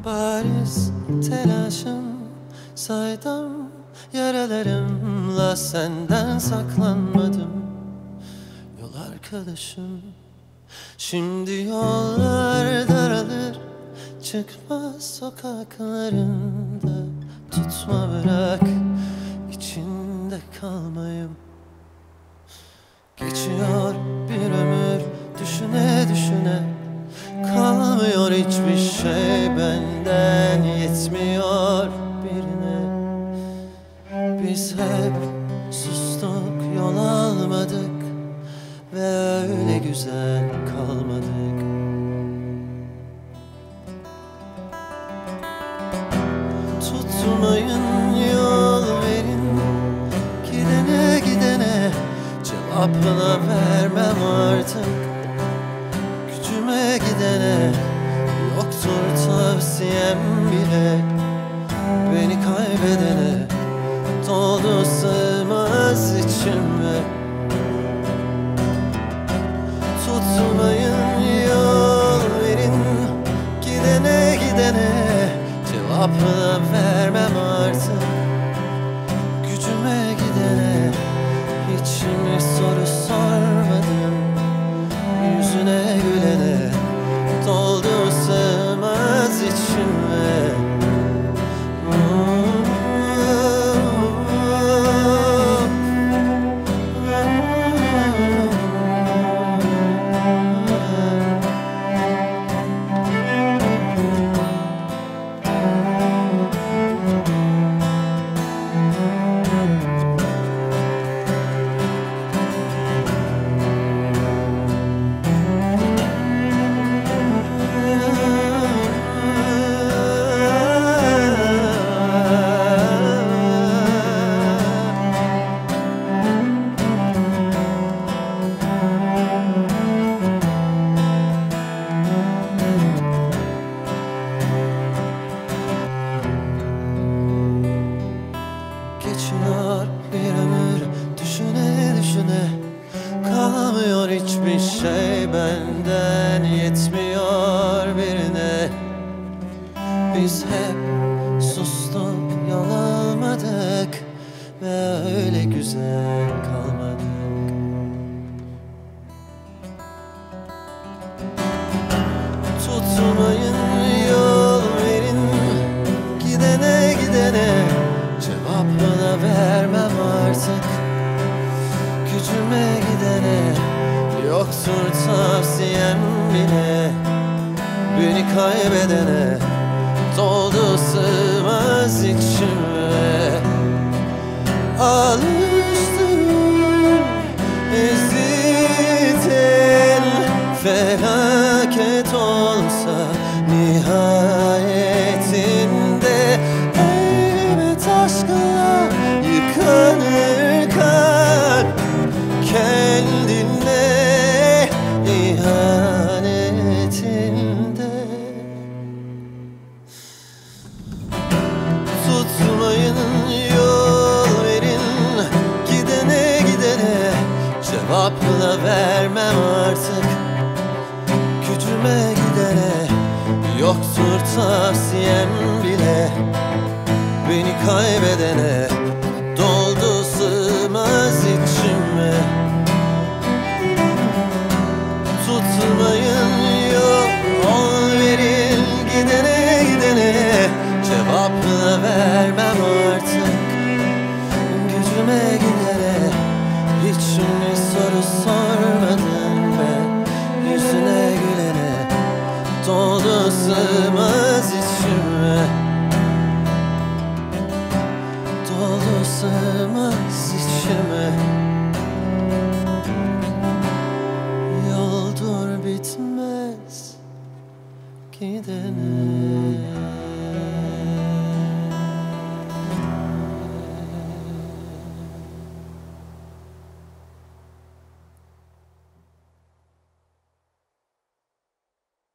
bariz telaşım, saydam yaralarımla senden saklanmadım. Yol arkadaşım, şimdi yollar daralır, çıkmaz sokaklarında. Tutma, bırak içinde kalmayım. Geçiyor bir ömür düşüne düşüne, kalmıyor hiçbir şey benden, yetmiyor birine. Biz hep sustuk, yol almadık ve öyle güzel kalmadık. Tutmayın, yol verin gidene gidene, cevapla vermem artık gücüme gidene. Yoktur tavsiyem bile beni kaybedene, doldu sığmaz içime. Tutmayın, yol verin gidene gidene, cevapla vermem artık gücüme gidene. Hiç mi soru sormadım yüzüne gülene, doldu sığmaz içime. Geçiyor bir ömür düşüne düşüne, kalmıyor hiçbir şey benden, yetmiyor birine. Biz hep sustuk, yol almadık ve öyle güzel kalmadık. Tutmayın, yol verin gidene gidene, cevapla vermem artık gücüme gidene. Yoktur tavsiyem bile beni kaybedene, doldu sığmaz içime. Alıştım ezitin, felaket olsa nihayetinde. Elbet aşkla yıkanır kalp, kendine ihanetinde. Tutmayın, yol verin gidene gidene, cevapla vermem artık gücüme gidene. Yoktur tavsiyem bile beni kaybedene, doldu sığmaz içime. Tutmayın, yol verin gidene gidene, cevapla vermem artık gücüme gidene. Hiç mi soru sormadın ben yüzüne gülene, doldu sığmaz içime. Doldu sığmaz içime. Yoldur bitmez gidene.